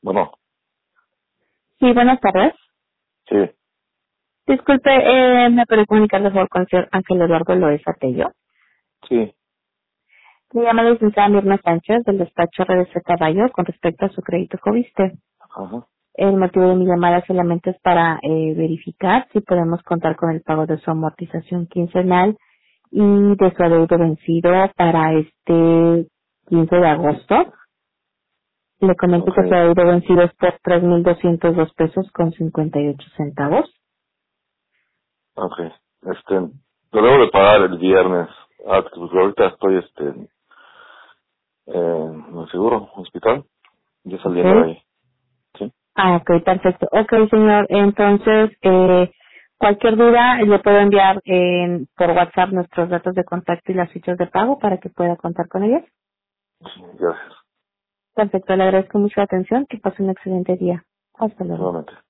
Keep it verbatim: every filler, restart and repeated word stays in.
Bueno, Sí, buenas tardes. sí, Disculpe, eh, ¿me puede comunicar por favor con el señor Ángel Eduardo Loesa Tello? sí, Me llama la licenciada Mirna Sánchez del despacho R D C Caballo con respecto a su crédito Coviste. ajá. El motivo de mi llamada solamente es para eh, verificar si podemos contar con el pago de su amortización quincenal y de su adeudo vencido para este quince de agosto. Le comento Ok, que su adeudo vencido es por tres mil doscientos dos pesos con cincuenta y ocho centavos. ok. Este, lo debo de pagar el viernes. Ah, pues ahorita estoy, este, en el seguro, hospital, ya saliendo de ¿Ok? ahí. Sí, Ah, ok, perfecto. Ok, señor. Entonces, eh, cualquier duda le puedo enviar en, por WhatsApp nuestros datos de contacto y las fichas de pago para que pueda contar con ellas. sí, gracias. Perfecto, le agradezco mucho la atención. Que pase un excelente día. Hasta luego. Nuevamente.